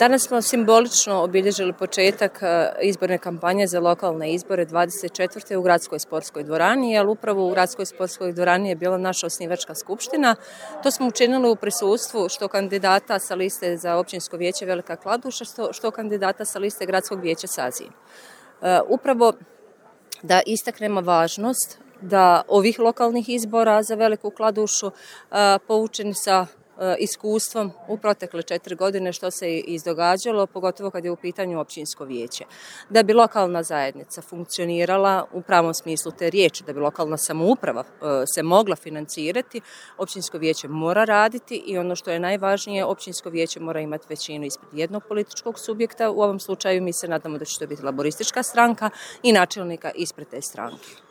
Danas smo simbolično obilježili početak izborne kampanje za lokalne izbore 24. u Gradskoj sportskoj dvorani, jer upravo u Gradskoj sportskoj dvorani je bila naša osnivačka skupština. To smo učinili u prisustvu što kandidata sa liste za općinsko vijeće Velika Kladuša, što kandidata sa liste Gradskog vijeća Sazin. Upravo da istaknemo važnost da ovih lokalnih izbora za Veliku Kladušu poučeni sa iskustvom u protekle 4 godine što se izdogađalo, pogotovo kad je u pitanju općinsko vijeće. Da bi lokalna zajednica funkcionirala u pravom smislu te riječi, da bi lokalna samouprava se mogla financirati, općinsko vijeće mora raditi i ono što je najvažnije, općinsko vijeće mora imati većinu ispred jednog političkog subjekta. U ovom slučaju mi se nadamo da će to biti Laboristička stranka i načelnika ispred te stranke.